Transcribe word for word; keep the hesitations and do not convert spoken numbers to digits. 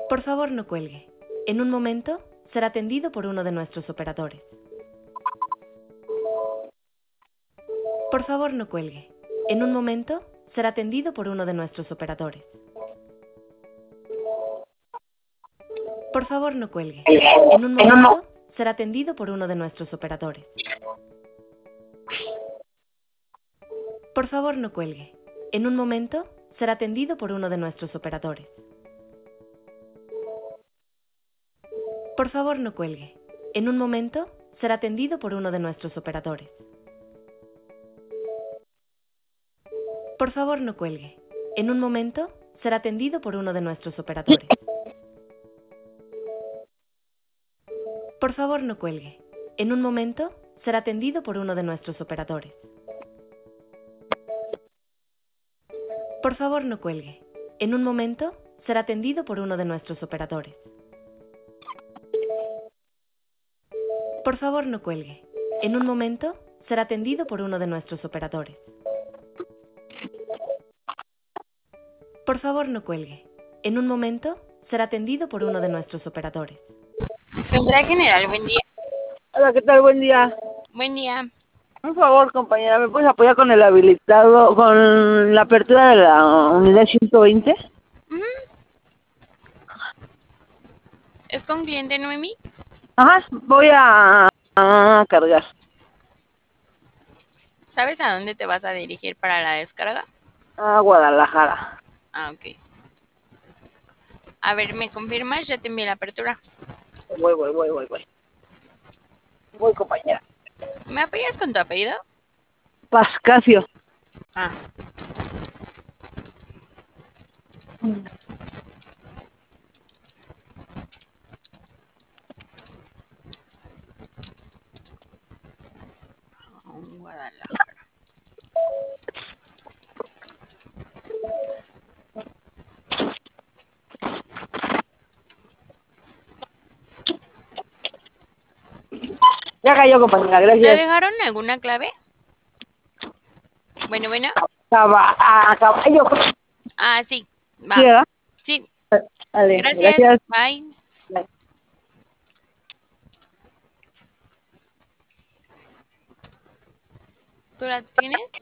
Por favor, no cuelgue. En un momento, será atendido por uno de nuestros operadores. Por favor, no cuelgue. En un momento, será atendido por uno de nuestros operadores. Por favor, no cuelgue. En un momento, será atendido por uno de nuestros operadores. Por favor, no cuelgue. En un momento, será atendido por uno de nuestros operadores. Por favor, no cuelgue. En un momento, será atendido por uno de nuestros operadores. Por favor, no cuelgue. En un momento, será atendido por uno de nuestros operadores. Por favor, no cuelgue. En un momento, será atendido por uno de nuestros operadores. Por favor, no cuelgue. En un momento, será atendido por uno de nuestros operadores. Por favor, no cuelgue. En un momento, será atendido por uno de nuestros operadores. Por favor, no cuelgue. En un momento, será atendido por uno de nuestros operadores. Central General, buen día. Hola, ¿qué tal? Buen día. Buen día. Por favor, compañera, ¿me puedes apoyar con el habilitado, con la apertura de la unidad ciento veinte? Ujú. ¿Es con cliente Noemi? Ajá, voy a, a cargar. ¿Sabes a dónde te vas a dirigir para la descarga? A Guadalajara. Ah, ok. A ver, ¿me confirmas? Ya te envié la apertura. Voy, voy, voy, voy, voy. Voy, compañera. ¿Me apoyas con tu apellido? Pascasio. Ah. Guadalajara. Ya cayó, compañera, ¿Te gracias. dejaron alguna clave? Bueno, bueno. Caba- a caballo. Ah, sí. ¿Sí, Va. verdad? Sí. Vale, Gracias. gracias. Bye. Bye. ¿Tú la tienes?